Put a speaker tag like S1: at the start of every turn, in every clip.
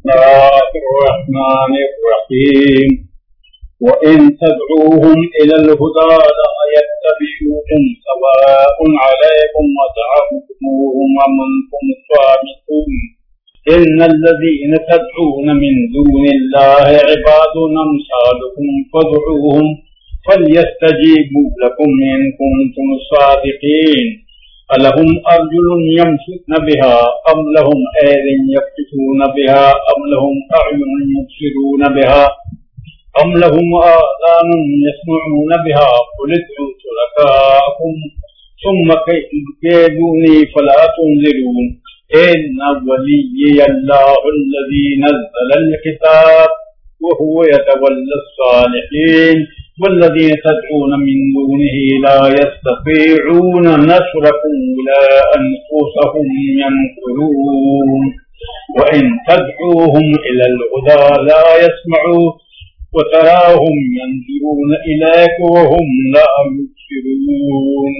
S1: الله الرحمن الرحيم وإن تدعوهم إلى الهدى لا يتبعوكم سواء عليكم ودعوتموهم وأنتم صامتون إن الذين تدعون من دون الله عباد أمثالكم فادعوهم فليستجيبوا لكم إن كنتم صادقين ألهم أرجل يمشون بها أم لهم أيد يبطشون بها أم لهم أعين يبصرون بها أم لهم آذان يسمعون بها قل ادعوا شركاءكم ثم كيدوني فلا تنذرون إن وليي الله الذي نزل الكتاب وهو يتولى الصالحين والذين تدعون من دونه لا يستطيعون نصركم ولا أنفسهم ينصرون وإن تدعوهم إلى الهدى لا يسمعوا وتراهم ينظرون إليك وهم لا يبصرون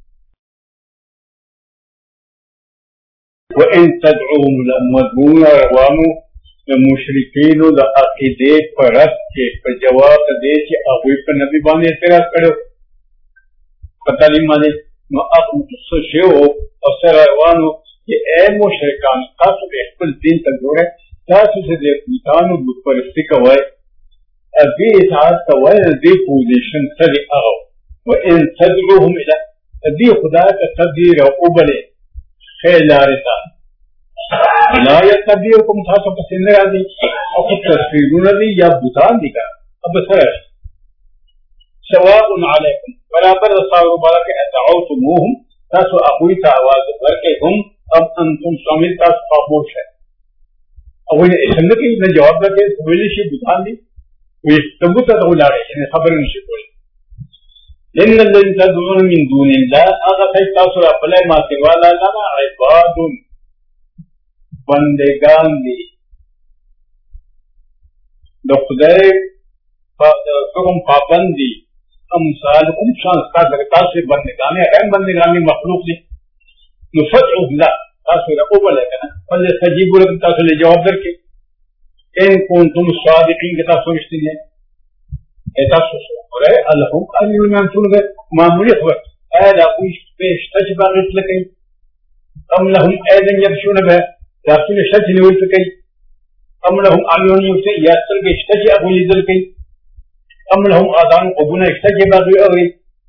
S1: وإن تدعوهم لمدعون روانو مشرکین د عقیدې پرست کې په جواب دې چې هغوی په نبي باندې اعتراض کړو په تعلیم باندې نو هغه څه شی او سره روانو چې اے مشرکان تاسو خپل دین ته ګورئ تاسو چې د بوتانو بت پرستی کوئ دې اطاعت کوئ دې پوزیشن سره هغه وإن تدعوهم إلى دې خدای ته تدبیر او بلې خیر لارې ته لا يتبعكم تاسو پسې نه راځي او تصویرونه دي یا بوتان دي کا اب سره سواء علیکم برابر رسول مبارک ادعوتموهم تاسو اخوی ته आवाज ورکړئ هم اب انتم شامل تاسو خاموش ہے او نه څنګه کې نه جواب ورکړي ویل شي بوتان دي وي څنګه ته ولاړې نه خبر نشي کولی ان الذين تدعون من دون الله اغه تاسو خپل ما سوا لا عباد بندگان دی د خدای په کوم پابند دي امثالکم شان تاسو بندگان هم بندگان مخلوق دي نو فتحوا لا تاسو رقوبه لکنه فليستجيبوا لكم تاسو له جواب درکې ان كنتم صادقين که تاسو رښتینی تاسو سره اللهم اجل من تنغ معمولی خبر هذا وش بيش تجبر لكي ام لهم ايدن يبشون به تاسو له شج نیول کوي ام لهم اعین یبصرون یا سترګې شته چې هغوی لیدل کوي ام لهم آذان غوږونه شته چې هغوی اوري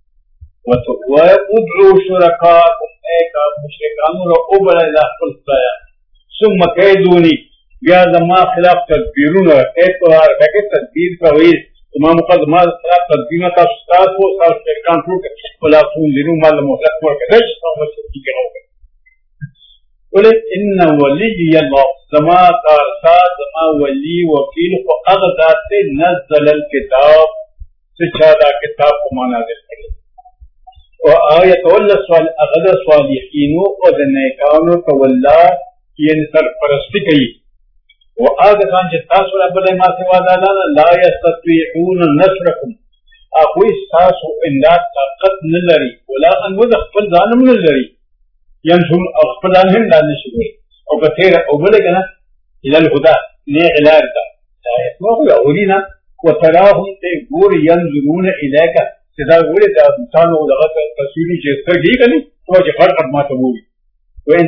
S1: وادعوا شرکاءکم ایکا مشرکانو را اوبلئ د خپل خدایان ثم کیدوني بیا زما خلاف تدبیرونه اعتبار دغه تدبیر کوي زما مقدمه ما خلاف تدبیرونه تاسو شرکان ټول ولا تنذروا ما لم مهلت ورکړئ تاسو څه کوئ قل ان ولي الله زما کارساز زما ولی وکیل خو هغه ذات نزل الكتاب سچادا کتاب کو مانا دل کړي او آیت ول سوال اغد صالحین او د نیکانو تولا یې سرپرستی کوي او هغه ځان چې تاسو رب له ما سوا لا یستطيعون نصرکم اخوی تاسو امداد طاقت نه لري ولا ان خپل ځان نه لري ينشر أخبران هم لا نشوي أو كثير أو بلغنا إلى الهدى نعلار دا لا يسمعوا يأولينا وتراهم تقول ينظرون إليك إذا قول إذا أبتانوا لغة تسويري جيسر ليكني هو جفر قد ما تقولي وإن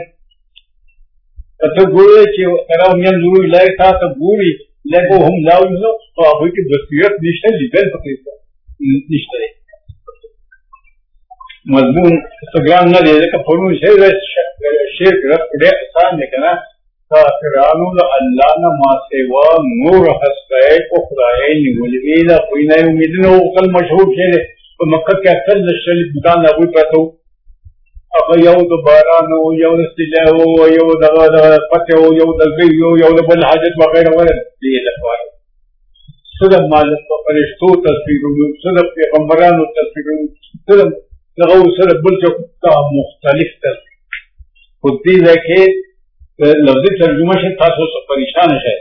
S1: تقول تراهم ينظرون إليك تقولي لقوهم لا ينظرون فأخوك بسيرت نشتر لبين فقيسة نشتري مضمون استغرام نہ دے کہ فرمو شرک رب دے آسان ہے کنا کافرانو اللہ نہ ما سوا نور حسبے کو خدائے نگولوی دا کوئی نہ امید نہ کل مشہور ہے تو مکہ کے اکثر نشل بتان ابو پتو اب یو دوبارہ نو یو استجا ہو یو دغا پتہ ہو یو دغی یو بل حاجت وغیرہ وغیرہ یہ لفظ صدق مالک فرشتو تصویر صدق پیغمبرانو تصویر صدق لغو سر بلچو کا مختلف تصویر خود دی دیکھے لفظی ترجمہ سے تاسو سے پریشان ہے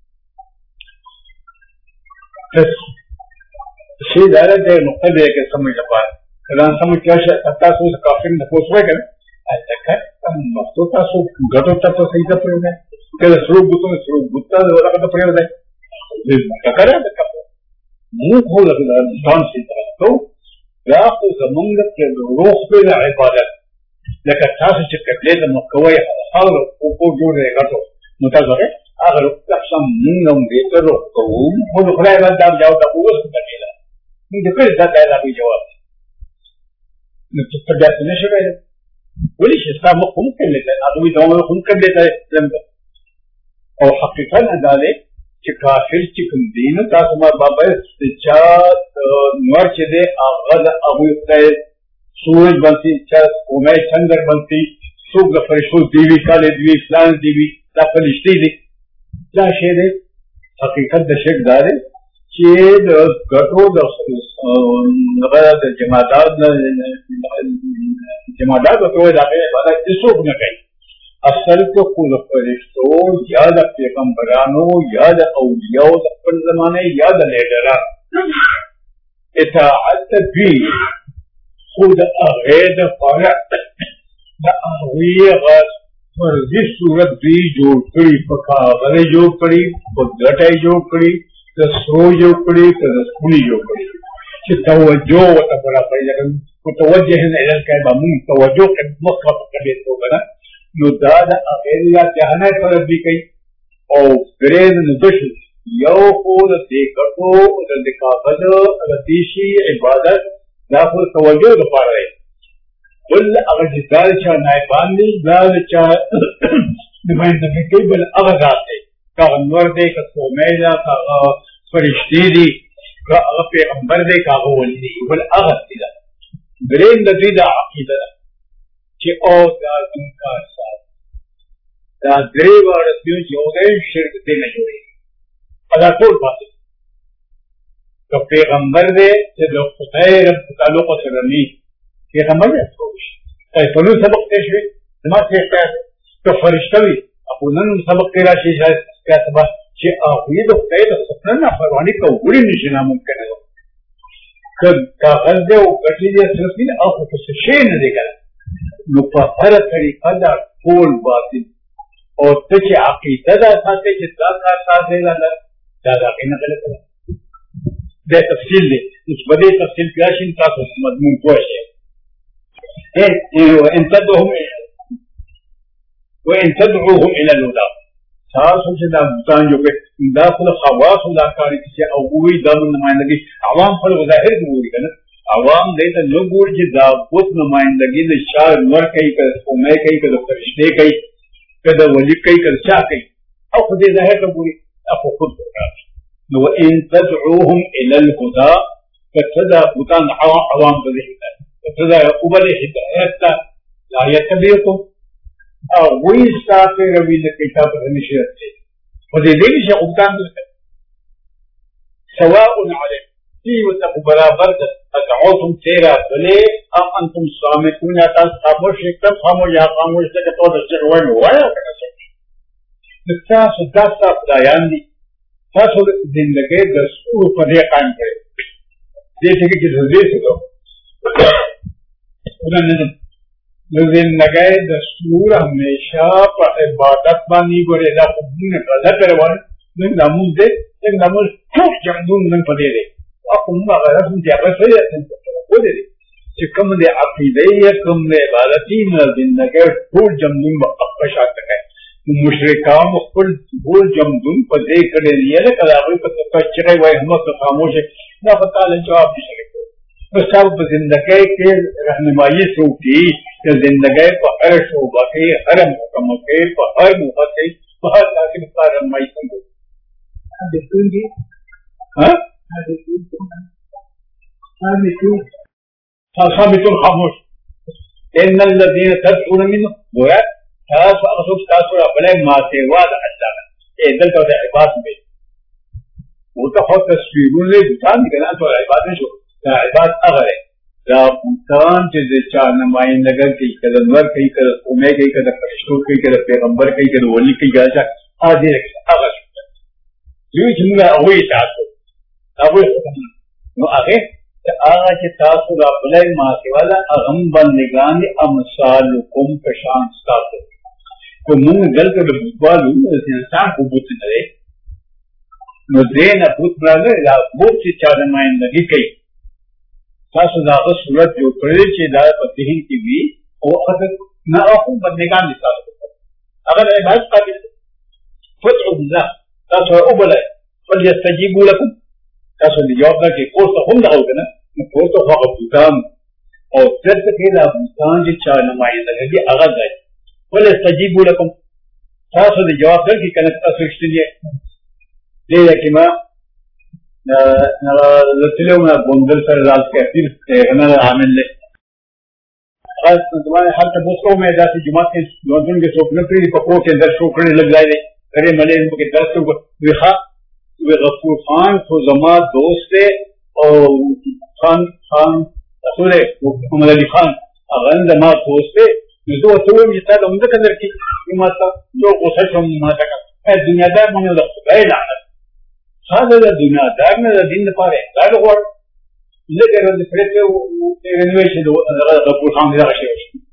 S1: سی دائرہ دے نقطہ دے کے سمجھ پائے کلان سمجھ کیا تاسو سے کافر نفوس ہوئے کہ مستو تاسو ګټو ته صحیح ده پرې کله سرو ګوتو ولا کته پرې ده ککره ده کپو مو خو له ځان سي تاسو دا خو زمونږ د روح په عبادت لکه تاسو چې کله د مکوي حال او کو جوړه غټو نو تاسو هغه قسم موږ دې ته روح کوم خو خدای باندې دا جواب تاسو وکړه موږ دې کړه دا دا جواب نو څه ځای نشي وایي ولې چې تاسو ممکن لیکل هغه دوه ممکن لیکل او حقیقت دا دی چې کافر چې کوم دین تاسو ما بابا چا نور چې دی هغه د ابو خیر سورج بنتي چې کومه څنګه بنتي څوک د فرشتو دیوی کاله دیوی اسلام دیوی دا فرشتي دي دا شی دی حقیقت د شک دا دی چې د ګټو د جماعات ته وایي دا عبادت څوک نه کوي اصل کو خود فرشتو یا د پیغمبرانو یا د اولیاء د خپل زمانه یا د لیډران اطاعت بھی خود هغه د فرع د هغه فرضي صورت دی جوړ کړي په کاغذ جوړ کړي په ګټه جوړ کړي د سرو جوړ کړي د سپونی جوړ کړي چې توجه وته برابر یې متوجه نه الکه به موږ توجه مخه کړي ته وګړه نو دا د اغیریا جهنه فرض دی کوي او غیر ندش یو خو د دې کټو د کاغذ د دیشي عبادت دا خو توجه لپاره دی بل هغه ځای چې نایبان دي دا چې د باندې کې بل هغه ذات دی هغه نور دی که کومه هغه فرشتي دي هغه پیغمبر دی هغه ولي دی بل هغه دی درین د دې د عقیده چې او دا انکار سات دا درې وړ دیو یو دې شرک دې نه جوړي ادا ټول پاتې که پیغمبر دې چې د خدای رب تعلق سره ني پیغمبر دې کوشش کوي په نو سبق ته شي ما څه ته فرشتہ وي او نن سبق کې راشي چې سبا چې هغه د خدای د سپنا نه پروانه کوي نشي نه ممکن ده که کاغذ دې او کټي دې سره او څه شي نه دی ګل نو په هر طریقه دا ټول باطل او ته چې عقیده دا ساتي چې دا کار ساتي دا نه غلط ده دا تفصیل دی چې په دې تفصیل کې راشي تاسو مضمون پوه شئ وان تدعوهم الى الهدى تاسو چې دا ځان یو کې دا خپل خواص او دا کاری چې او وی دا نمائندګي عوام پر ظاهر دی کنه عوام دې ته نو ګور چې دا اوس نمائندګي د شاه نور کوي که قومه کوي که د فرشته کوي که د ولی کوي که چا کوي او خو دې ظاهر ته ګوري اخو خود نو ان تدعوهم الى الهدى فتدا بوتان عوام ته هدایت فتدا قبل هدایت لا يتبعكم او وی ساتي روي د کتاب نشي راځي په دې دې چې اوبتان سواء عليكم في وتقوا برابر ادعوتم تيرا بلي ام انتم صامتون یا تاسو خاموش کړه خاموش یا خاموش څه ته د څه وایي وایا کنه تاسو داستا خدایان دي تاسو د زندګۍ د څو په دې قائم کړئ دې چې دې څه ونن د زندګۍ د څو همیشه په عبادت باندې ګورې دا په دې غلط روان نن ناموز دې څنګه ناموز ټول جنون نن پدې دي اخو موږ غواړو چې هغه څه ودی چې کوم دې عقیده کوم دې عبادتي نه زندګۍ ټول جنون په شاته کوي مشرکان خپل ټول جنون په دې کړي نه لکه هغه په تفسیر وایي هم خاموش نه پتا له جواب نشي په سبب زندګۍ کې رهنمایي سوکي چې زندګۍ په هر شوبه کې هر محکمه کې په هر موقع کې په هر ځای کې رهنمایي څنګه د څنګه ها ثابت خاموش ان الذين تدعون منه ورا تاسو هغه تاسو خپل ما سیوا د الله دلته د عبادت به وتخص تصویرونه د ځان کنه ټول عبادت شو دا عبادت هغه دا بوتان چې د چا نمائندګان کوي کله نور کوي کله قومه کوي کله فرشتو کوي کله پیغمبر کوي کله ولی کوي ګاځه هغه یو چې موږ هغه تاسو هغه نو هغه آغا چې تاسو رابلای ما سواله اغم بندگان امثالکم پشان ستاسو کو مونږ دلته د بوتوالو د انسان په بوت نه دی نو دې نه بوت راغلی دا بوت چې چا نمایندګي کوي تاسو دا هغه صورت جوړ کړی چې دا په ذهن کې وي او هغه نه اخو بندگان دي تاسو هغه د عبادت قابل فتح الله تاسو وبلای فليستجيبوا لكم تاسو دې جواب راکړئ کوسته هم دغه وکنه نو کوسته هغه بوتان او څرته کې دا بوتان چې چا نمایندګي هغه دی فليستجيبوا لكم تاسو دې جواب راکړئ کنه تاسو رښتینی دې کې ما لتلونا بوندل سره راز کافر نه عامل له خاص زمانه حتی بوسو میں ذاتی جماعت کے نوجوان کے سوکنے پر پکو کے اندر شوکرے لگ جائے کرے ملے ان کے درس کو وخا غفور خان کو زما دوست اور خان رسول محمد علی خان اغند ما دوست جو تو مثال عمدہ اندر کی ماتا جو غصہ ما تک دنیا دار من خدای لعنت هذا دنیا دار نه دین لپاره دا غوړ لکه د فرته رینویشن غفور خان دا شي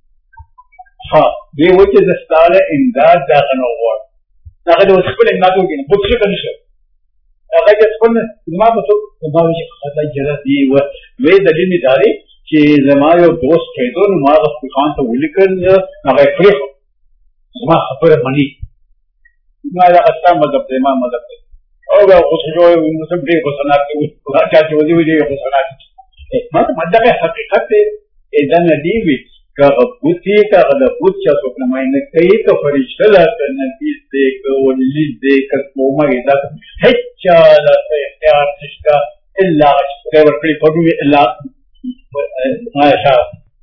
S1: ها دی وجه د ستاله امداد دا غنو غوړ هغه د خپل امداد وکړي په څه کې نشه هغه چې خپل ما په څه باندې خدای جره دی و وې د دې ادارې چې زما یو دوست کېدو نو ما غفور خان ته ولیکل هغه فرخ ما خبره مني ما دا اصلا مذهب دی ما مذهب او دا خصوصي مسلم دی خصوصات کې ورته چې ودی وی خصوصات ما ته دغه حقیقت اذا ندی وی کا بوتی کا د بوت چې څوک نه ماینه کوي ته فرشته لا نبی دې کو ولید دې کو ما دا هیڅ لا اختیار نشته الا غیر کړی په دې الا ما شاء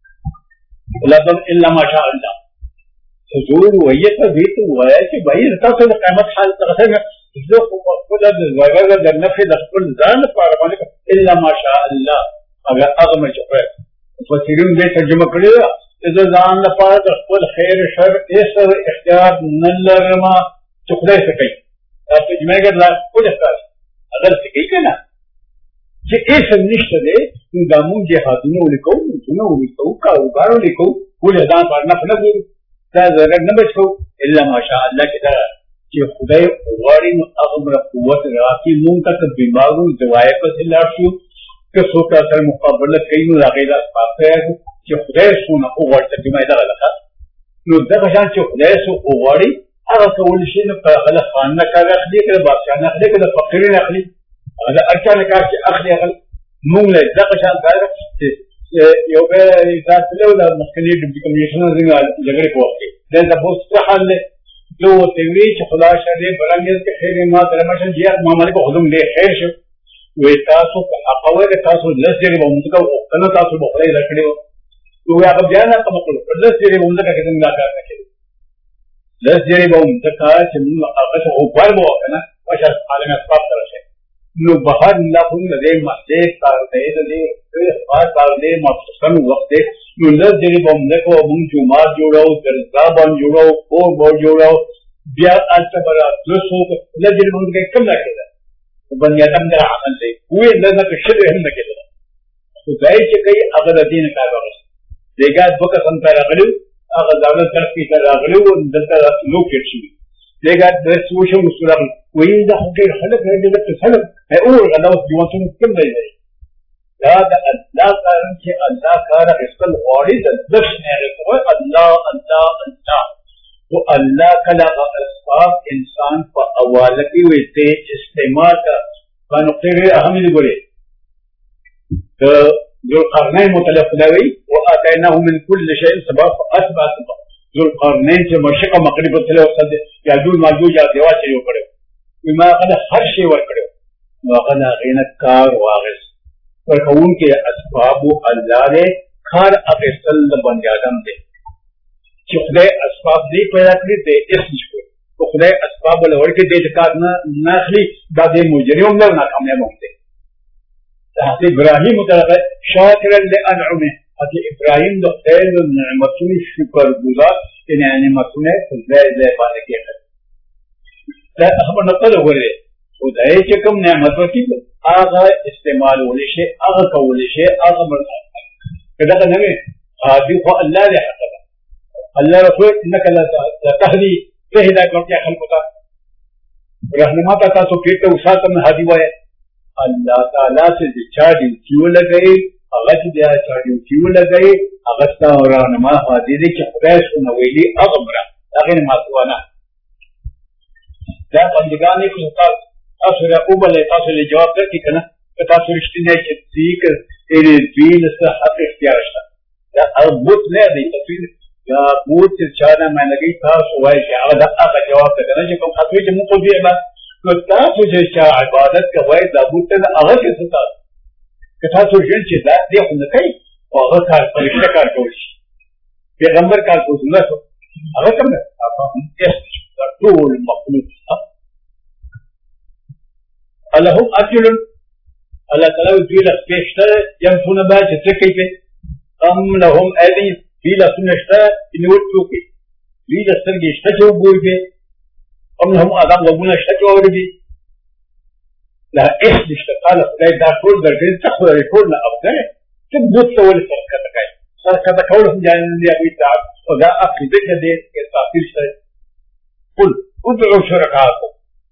S1: الله الا ما شاء الله حضور ویته دې ته وایي چې بای تاسو د قیامت حال څنګه جو خود وغیرہ در نفع دخل ځان لپاره باندې الا ماشاء الله هغه هغه مجبور مفسرین دې ترجمه کړی دا ځان لپاره د خپل خیر شر هیڅ اختیار نه لرما چې خدای څه کوي تاسو جمعه لا کوم څه اگر څه کوي کنه چې هیڅ نشته دې دا مونږ جهادونه ولیکو نو ولیکو کاروبار ولیکو ولې ځان پر نه نه دا زړه نه بچو الا ماشاء الله کې دا چې خدای غواړي نو هغه قوت راکړي مونږ ته بیمارو دوايي په لار شو که څوک سره مقابله کوي نو هغه لا پاتې چې خدای سونه غواړي چې ما دا لکه نو دغه شان چې خدای سو غواړي هغه کول شي نو په غل خان نه کار اخلي کله بادشاہ نه اخلي کله فقیر نه اخلي هغه اچانه کار چې اخلي هغه مونږ له دغه شان دا یو به ذات له مخکنی د کمیشن جګړه کوي دا د بوست حل لو تیوی چې خدا شری برانګل کې خیر ما درمشن جیات معاملې په خودم له خیر شو وې تاسو په اقوال تاسو لږه به موږ ته کنه تاسو په خپل لکړو نو هغه بیا نه کوم کړو لږه موږ ته کې څنګه کار وکړو لږه به موږ ته چې موږ هغه او پرمو کنه واشه عالم اسباب درشه نو بهر الله کوم دې مسجد کار دې خاص کار دې مخصوصن وخت نو لږه به موږ کو موږ جمعه جوړو درځه باندې جوړو او مو جوړو بیا التبرا لسو لږه موږ کوم نه کېده بني ادم دا عمل دی وې نه کې شر هم نه کېده خدای چې کوي هغه د دین کار وکړي دغه بوکه سم پر راغلو هغه ځاله ترقی کړ راغلو دلته نو کې شي دغه د سوشل مسلمان وې دا خو خلک دې د خلک او غلط دیوانونه کوم دی دا د الله کار چې الله کار خپل غوړي د دښنه کوي الله الله الله تو اللہ کلا اسباب انسان په حواله کې وته استعمال کا نقطه اهمی دی ګوري ذو القرنين متلف لوي واتيناه من كل شيء سبب اثبات ذو القرنين چې مشرق مغرب ته وصل یاجوج ماجوج دیوا چې یو کړو بما قد هر شی ور کړو واغنا غینکار واغس ورکون کې اسباب الله دې کار اصل بن آدم دې چې خدای اسباب دې پیدا کړی دې اس نشو او خدای اسباب له ورکه دې کار نه ناخلي دا دې مجرم نه ناکامیاب وته حضرت ابراهیم تعالی شاکر لانعمه حضرت ابراهیم د خیر نعمتونو شکر گزار ان نعمتونه زای زای باندې کېږي دا خبر نه کول غواړي خدای چې کوم نعمت ورکړي هغه استعمالولی شي، هغه کولی شي، هغه مرتاح که دغه نه وي هادي خو الله دی حق ده. الله رسول انک لتهدي ته هدایت ورکړي خلکو ته، رهنما ته تاسو کېته وساتم هادي وایي. الله تعالی سے چا ډیوټي ولګوي هغه چې بیا چا ډیوټي ولګوي هغه ستا رهنما هادي دی چې خدای څونه ویلي هغه مره هغې نه ماتوانه. دا بندګان یې تاسو راوبلئ، تاسو له جواب درکړي که نه، که تاسو رښتینی چې دوی دوی له څه حق اختیار شته. دا بوت نه دی تصویر دا بوت چې چا نه معنګي تاسو وایي چې هغه د هغه جواب ده که نه چې کوم خطوې چې موږ خو دې عبادت نو تاسو چې چا عبادت کوئ دا بوت ته هغه کې څه تاسو که تاسو ژوند چې دا دې خو نه کوي او هغه کار فرشته کار کولی شي، پیغمبر کار کوي نه هغه کوم نه ټول مخلوق لهم اجر. الله تعالی دوی له شپې شته ينفون به چې څه کوي پې ام لهم ایدي دوی لاسونه شته چې نیول څوکي، دوی له سترګې شته چې وګوري پې، ام لهم اذان غوږونه شته چې واوري لا هېڅ نشته. قال خدای دا ټول درکړي ته خو ټول نه افضله ته بوت ته ولې سر کښته کوي؟ سر کښته کول هم جایز نه دي هغوی ته خو دا عقیده کې دی تاثیر شته. قل ادعوا شرکاءکم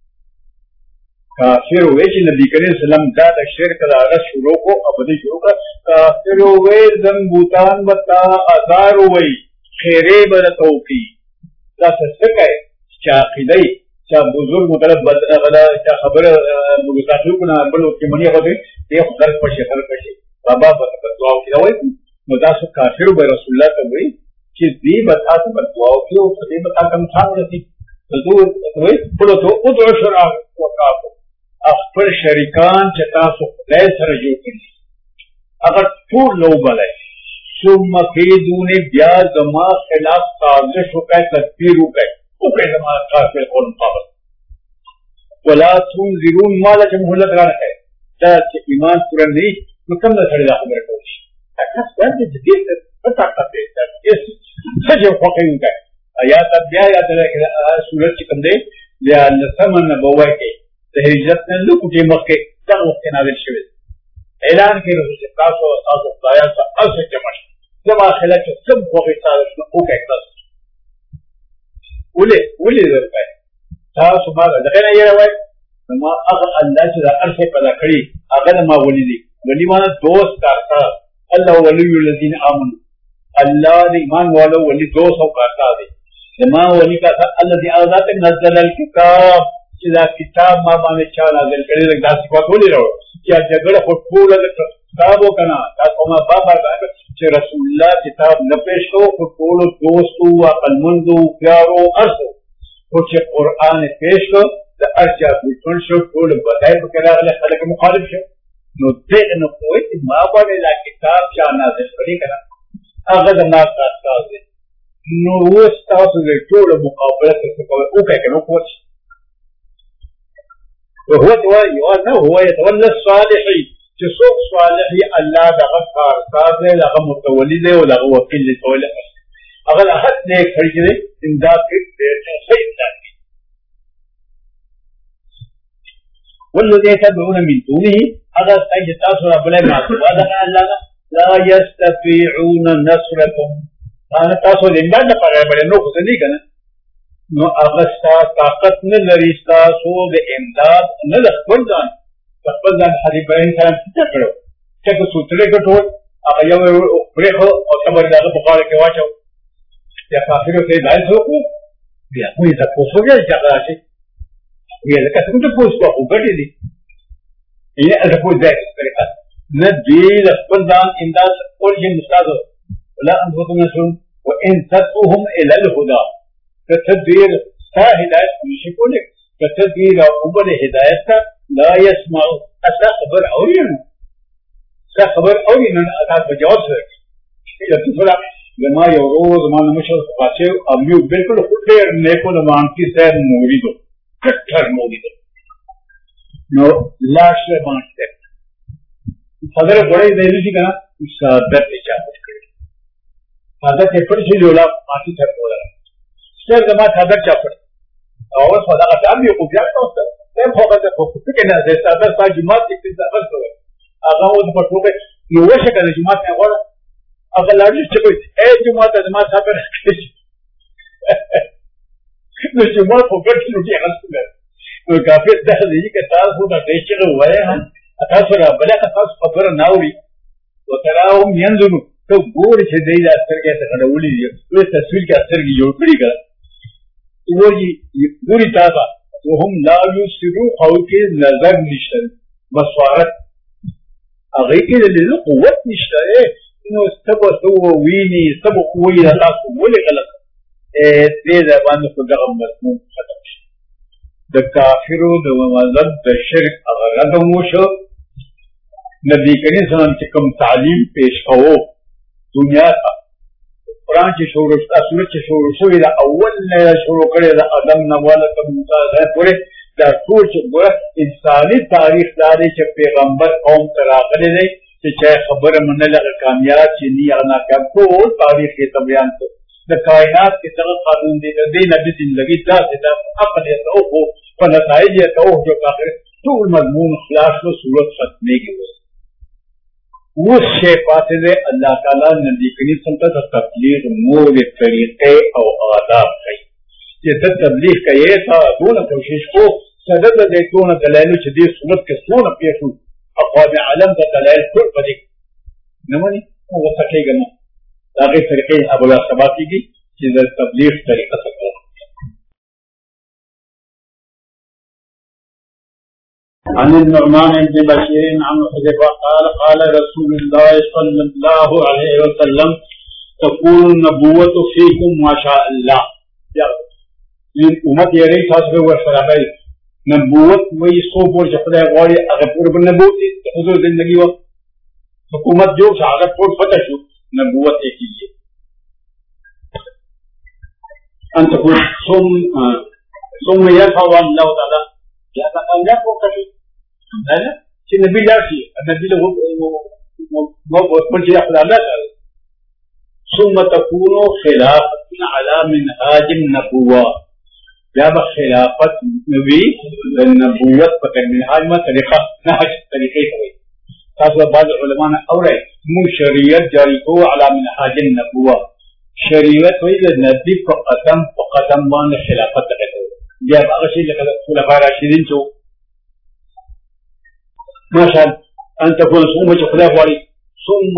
S1: کافر ہوئے چې نبی کریم صلی الله علیه وسلم دا د شرک د هغه شروع کو ابدي شروع کړ. کافر ہوئے زن بوتان بتا ازار ہوئی خیرے برتو کی دا څه کوي چې عقیده چې بزرگ مطلب غلا چې خبر مګتاسو کنه بل کې منی هغه دی خو درک پښه خلک پښه بابا په دعا کې وای نو دا څه کافر به رسول الله ته وای چې دې بتا ته په دعا کې او دې بتا کوم څنګه ورسي حضور وای په تو او دعا شرع وکاو خپل شریکان چې تاسو خدای سره جوړ کړي اگر ټول لو بلای ثم کیدون بیا زما خلاف سازش وکړي تدبیر وکړي او په زما کافر قول مقابل ولا تنذرون مال چې مهلت راغی دا چې ایمان پوره نه نو کوم نه سره خبره کوي تاسو باندې دې پتا کړئ چې څه جو کوي آیات بیا یاد لرئ سورۃ چې کوم دی بیا لسمن نبوي کې د هجرت نه لکه کې مخکې دغه وخت نازل شوی اعلان کې رسول تاسو خدای ته اسه جمع زما خلک سب خوږی تاسو او کې تاسو ولې ورته تاسو ما دغه نه یې وای ما هغه الله چې دا ارشه پیدا کړی هغه ما ولې ولی ما دوست کارتا الله ولی الذین آمنوا الله دې ایمان والو ولی دوست او کارتا دې ما ولی کا الذي اذات نزل الكتاب چې دا کتاب ما باندې چا نازل کړی دا صفات ولې راو چې جګړه په ټول د کتاب وکنا تاسو ما بابا چې رسول الله کتاب نه پېښ کو په ټول دوستو او عقلمندو پیارو ارسو خو چې قران پېښ کو د ارجا په ټول شو ټول بدای په کړه خلک مخالف شو نو دې نو کوی ما باندې دا کتاب چا نازل کړی کړه هغه د ما تاسو نو اوس تاسو د ټول مقابله کوي او کې نو کوی وهو يتولى الصالحين تسوق صالحي الله دغه کارساز له دغه متولي له او دغه وکیل له تولي هغه حد نه کړی امداد کې صحیح دی. والذي تدعون من دونه هذا تاسو رب له ما الله لا يستطيعون نصركم انا تاسو د امداد لپاره باندې نو څه نه کنه نو اغسطا طاقت نه لري تاسو د امداد نه خپل ځان حبیبین سلام څه کړو چې سوتره کټول هغه یو پرېخو او صبر دغه بخاره کې واچو یا کافرو ته دای څوک بیا کوی ځکه څو بیا ځای شي بیا لکه څنګه پوسټ کو غټی دي یې از په ځای کې نه دی د خپل ځان امداد اورجن استاد ولا انفسهم يسرون وان تدعوهم الى الهدى كتدبير تا هداية مشي كونك كتدبير أول هداية لا يسمع أسا خبر أولينا أسا بجواب سرك إذا تفرع لما يوروز ما نمشل فقاتل أبيو بالكل خطير نيكو لمانكي سير موريدو كتر موريدو نو لا شيء مانكي صدر بڑے دہلی جی کنا سادت اجازت کری سادت پڑھ جولا ماتی تھر ہو رہا سر زما صدر چا پڑھ اور صدا کا دام یہ کو بیا تو تے فوقا تے کو کنا زه ساده تا جمعات کې څه خبر کوي هغه و په ټوګه نو وشه کنه جمعات نه غواړه هغه لاړ چې کوي اے جمعات د ما صاحب راکړي نو جمعات په ګټ نو کې هغه نو کافر ده دې کې تاسو دا دې چې وایي تاسو را بل تاسو خبره ناوي وتراهم ينظروا تو ګور چې دې د اثر کې څنګه ولې دي نو تصویر کې اثر کې جوړ کړی کړه وایي ګوري تاسو وهم لا يسروا او کې نظر نشته بصارت هغه کې د قوت نشته نو سبا سو ویني سبا وی تاسو ولې غلط دې د باندې په دغه مضمون ختم شي د کافرو د مذهب د شرک هغه ردم وشو نبی کریم صلی الله علیه وسلم کوم تعلیم پیش کوو دنیا ته قرآن چې شروع اصل چې شروع شوی دا اول نه شروع کړی دا ادم نه والا ته موسی ده پورې دا ټول چې ګوره انساني تاریخ دا دی چې پیغمبر قوم ته راغلی دی چې چا خبره منله کامیاب چې نه یا ناکام ټول تاریخ یې ته بیان کړ د کائنات کې دغه قانون دی د دې نبی زندگی داسې د عقل یې ته او په نتایج یې ته او جو آخر ټول مضمون خلاص نو صورت ختمېږي اوس شی پاتې دی الله تعالی نبی کریم صلی الله علیه وسلم ته تبلیغ نور طریقې او آداب ښیي چې ته تبلیغ کوې تا دونه کوشش کو صدد د دې دونه دلایلو چې دې صورت کې څونه پېښو اقوام عالم ته دلایل ټول په دې نه مني ورته کېږي نو د هغې طریقې ابولا سبا کېږي چې د تبلیغ طریقه څه کوو عن النعمان بن بشير عن حذيفة قال قال رسول الله صلى الله عليه وسلم تكون النبوة فيكم ما شاء الله امت یې رہی تاسو به ورسره کوي نبوت وایي څو پورې چې خدای غواړي هغه پورې به نبوت دي د حضور زندګي وه حکومت جوړ شو هغه ټول فتح شو نبوت یې کېږي ان تكون ثم يرفع الله تعالی بیا به کامیاب وکړي چې نبي لاړ شي نبي له ورپسې خدای الله تعالی ثم تكون خلافة على منهاج النبوة بیا به خلافت نبی د نبوت په منهاج ما طریقه نهج طریقې کوي تاسو بعض علما نه اورئ موږ شریعت جاری کوو على منهاج النبوة شریعت وایي د نبي په قدم باندې خلافت کوي بیا هغه شی لکه خلفای راشدین چې ماشاء ان تكون ثم خدای غواړي ثم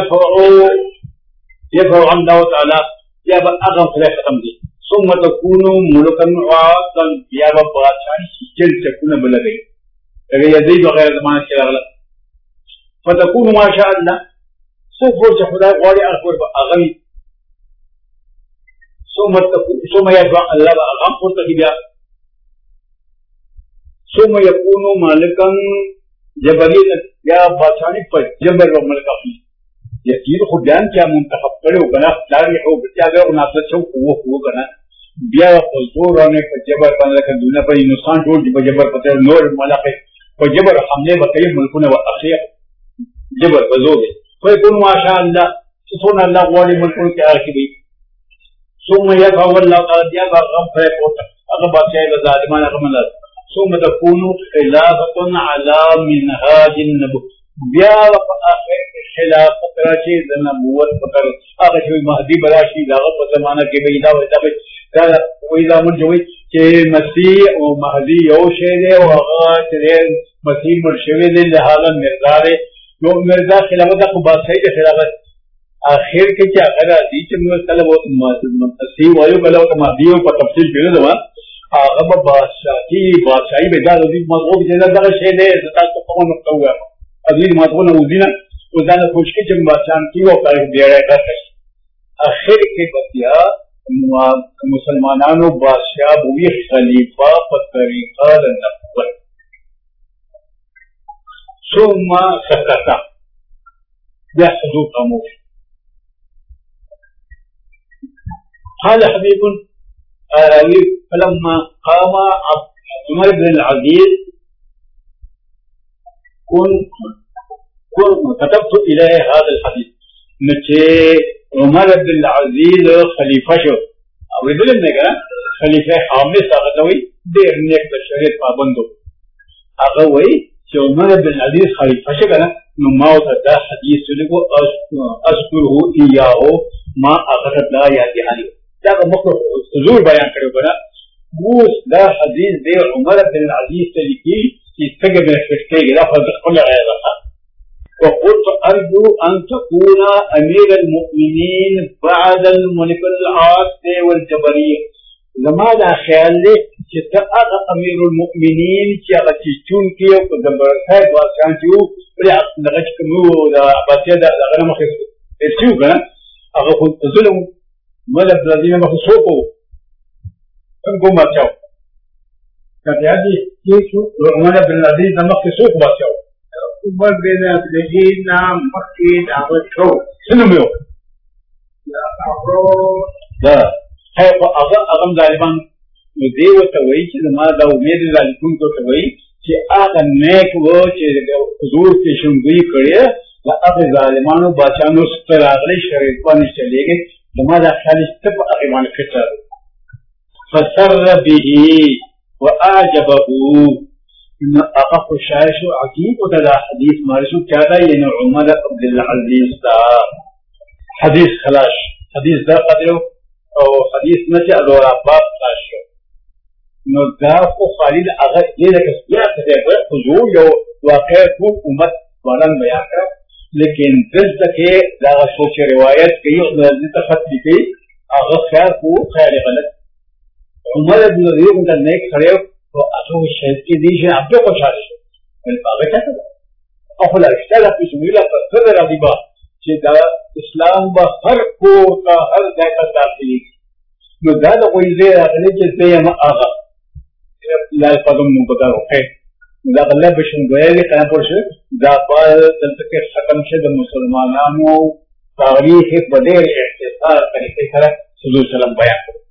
S1: يفعل الله تعالی بیا به هغه خدای ختم دي ثم تكون ملكا عاقا بیا به بادشاہ چې څنګه بلګي هغه یزید وغیرہ زمانه کې راغله فتكون ما شاء الله سوف خدای غواړي هغه ثم يفعل الله هغه پورته بیا ثم يكون مالكا جبريل یا بادشاہی پر جبر و ملک اخلی یقین خود بیان کیا منتخب کرے وکنا داری ہو بچا گیا مناسبت چھو وہ کنا بیا حضور آنے پر جبر بن لکن دنیا پر انسان جوڑ جبر پتر نور ملک پر جبر حملے بکئی ملکون و اخیق جبر بزوگے فیکن ماشاء اللہ سسون اللہ غواری ملکون کے آرکی بھی ثم يدعو الله تعالی بیا غم فیکوت اگر بادشاہی بظالمان اغم اللہ ثم تكون خلافة على منهاج النبوة بیا آخر خلافت راشی د نبوت فکر هغه چې مهدی براشي دغه په زمانه کې به دا وایي دا موږ وایي چې مسیح او مهدی یو شی دی او هغه چې مسیح مړ شوی دی له حاله مرزا دی نو مرزا خلافت خو بادشاہي د خلافت آخر کې چې هغه راځي چې موږ طلب مسیح وایو بل او مهدی په تفصیل کې نه هغه به بادشاہي به دا د مذهب چې دغه شی دی تاسو په کومه کوه ابھی ماتون ودینا وزانه خوشکی چې بادشاہ کی او کار دیړه راځي اخر کې بیا مسلمانانو بادشاہ بوی خلیفہ په طریقه د نبوت ثم سکتا يحدث امور قال حبيب فلما قام عمر بن العزيز كتبت إليه هذا الحديث نچه عمر بن العزيز خلیفہ شو اوریدل نه کړه خلیفہ خامس هغه دوی ډېر نیک د شریعت پابندو هغه وایي چې عمر بن عزیز خلیفه شي که نه، نو ما ورته دا حدیث ولیکو اذکره ایاه، ما هغه ته دا یاد دهاني دا مخکې حضور بیان کړی که نه. اوس دا حدیث دی عمر بن عزیز ته لیکي چې څنګه به کېږي، دا خو د خپله غیره ده. وقلت ارجو ان تكون امير المؤمنين بعد الملك العاص والجبري. زما دا خیال دی چې ته هغه امیر المؤمنین چې هغه چې چونکې او په زبرخیز بادشاهان چې وو دغه چې کوم وو د عباسیه دغه نه مخکې تېر شوي که نه، هغه خو ظلم وو. عمر بن عزیز نه مخکې څوک وو؟ کوم بادشاه وو؟ که یاد دي عمر بن عزیز نه مخکې څوک بادشاه وو؟
S2: عمر بن عبدالعزیز نه مخکې د هغه څوک
S1: څه نوم یې و؟ هغه هم ظالمان. نو دی ورته وایي چې زما دا امید دا لیکونکو ته وایي چې هغه نیک و چې حضور پیشنګویي کړې د هغې ظالمانو بادشاهانو څخه راغلی شریف باندې چلېږي. زما دا خیال چې ته په هغې باندې فکر فسر به واعجبه، نو هغه خوشحاله شو، عجیب ورته دا حدیث معلوم شو. چا دا یعنې عمر عبدالعزیز ته حدیث خلاص، حدیث دا قدر او حدیث نه چې ادوار باب خلاص شو. نو دا خو خالد هغه دې لکه سیاق دی حضور یو واقع ټول امت ځوانان بیان کړه، لیکن دلته کې دا څوک چې روایت کوي او دې ته خط لیکي هغه خیال کو خیال غلط. عمر بن عزیز د نیک سړی او هغه شهید کې دي چې هغه خوشاله شو هغه څه او خلا اشتغل په سبيله پر راضي با چې دا اسلام به هر کو کا هر ځای ته داخلي. نو دا د ویلې راغلي چې زه یم هغه لا الفضل مبدل اوکے دا غلط بشنګوي کنه پرشه دا په دلته کې ختم شه د مسلمانانو تاریخ په ډېر اختصار طریقې سره حضور سلام بیان کړ.